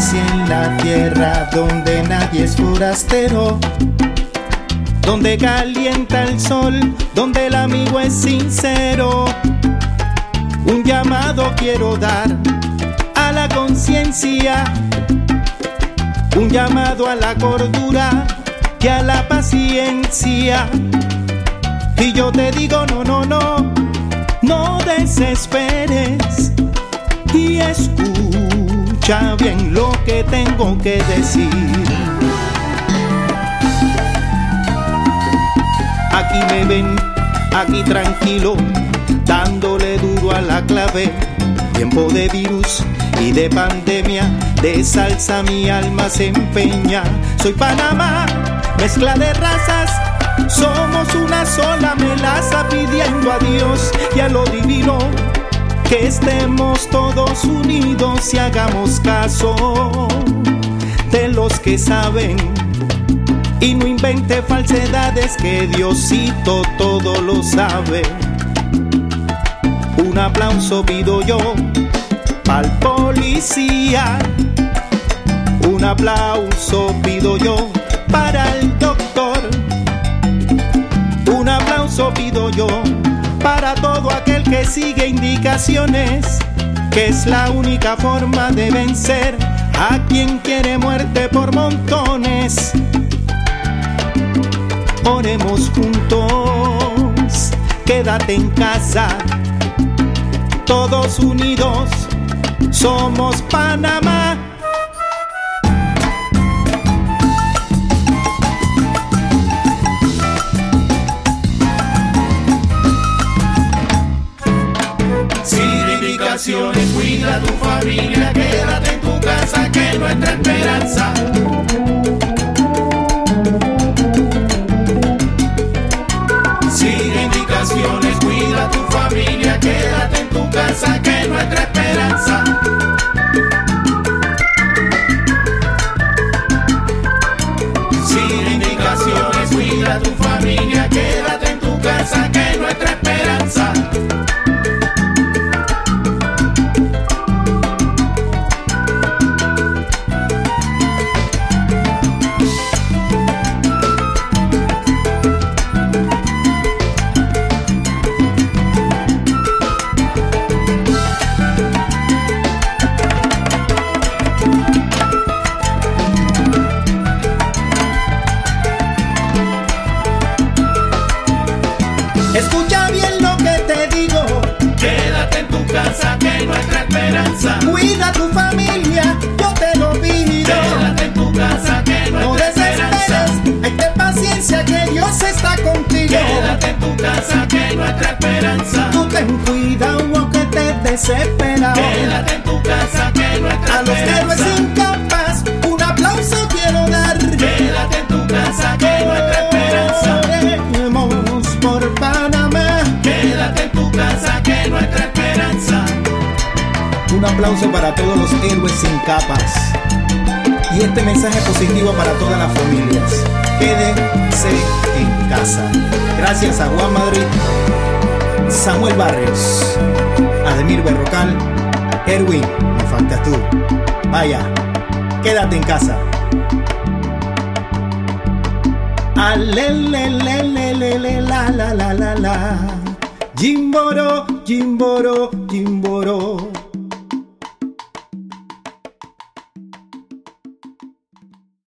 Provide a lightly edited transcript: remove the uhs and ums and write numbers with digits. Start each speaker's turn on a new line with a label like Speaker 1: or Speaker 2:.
Speaker 1: nací en la tierra donde nadie es forastero, donde calienta el sol, donde el amigo es sincero. Un llamado quiero dar a la conciencia, un llamado a la cordura y a la paciencia. Y yo te digo no, no, no, no desesperes y escucha bien lo que tengo que decir. Aquí me ven, aquí tranquilo, dándole duro a la clave. Tiempo de virus y de pandemia, de salsa mi alma se empeña. Soy Panamá, mezcla de razas, somos una sola melaza, pidiendo a Dios y a lo divino que estemos todos unidos y hagamos caso de los que saben y no invente falsedades, que Diosito todo lo sabe. Un aplauso pido yo pa'l policía, un aplauso pido yo para el doctor, un aplauso pido yo para todo aquel que sigue indicaciones, que es la única forma de vencer a quien quiere muerte por montones. Oremos juntos, quédate en casa, todos unidos somos Panamá.
Speaker 2: Sigue indicaciones, cuida a tu familia, quédate en tu casa, que es nuestra esperanza. Sigue indicaciones, cuida a tu familia, quédate en tu casa, que es nuestra esperanza. Sigue indicaciones, cuida a tu familia, quédate en tu casa, que es nuestra esperanza.
Speaker 1: Escucha bien lo que te digo,
Speaker 2: Quédate en tu casa, que es nuestra esperanza.
Speaker 1: cuida a tu familia, yo te lo pido.
Speaker 2: Quédate en tu casa, que es
Speaker 1: No
Speaker 2: nuestra
Speaker 1: desesperes,
Speaker 2: esperanza.
Speaker 1: hay ten paciencia que Dios está contigo.
Speaker 2: Quédate en tu casa, que es nuestra esperanza.
Speaker 1: Tú ten cuidado aunque te desesperas.
Speaker 2: Quédate en tu casa, que es nuestra
Speaker 1: A los héroes
Speaker 2: esperanza.
Speaker 1: incapaz, un aplauso quiero dar.
Speaker 2: Quédate en tu casa, que es nuestra esperanza.
Speaker 1: Oremos por Panamá.
Speaker 2: Quédate en tu casa, que es nuestra esperanza.
Speaker 1: Un aplauso para todos los héroes sin capas. Y este mensaje positivo para todas las familias. Quédense en casa. Gracias a Juan Madrid, Samuel Barrios, Ademir Berrocal, Erwin, me faltas tú. Vaya, quédate en casa. Alelelelelele, la la la la la. Jimboro, jimboro, jimboro.